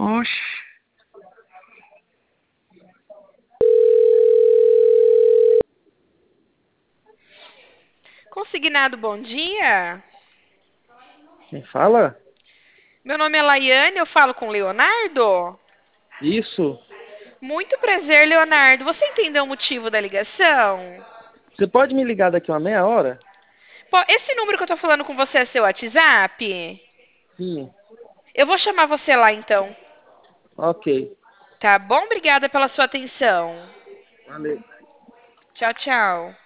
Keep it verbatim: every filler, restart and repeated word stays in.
Oxi. Consignado, bom dia. Quem fala? Meu nome é Laiane, eu falo com Leonardo. Isso. Muito prazer, Leonardo. Você entendeu o motivo da ligação? Você pode me ligar daqui uma meia hora? Pô, esse número que eu tô falando com você é seu WhatsApp? Sim. Eu vou chamar você lá então. Ok. Tá bom? Obrigada pela sua atenção. Valeu. Tchau, tchau.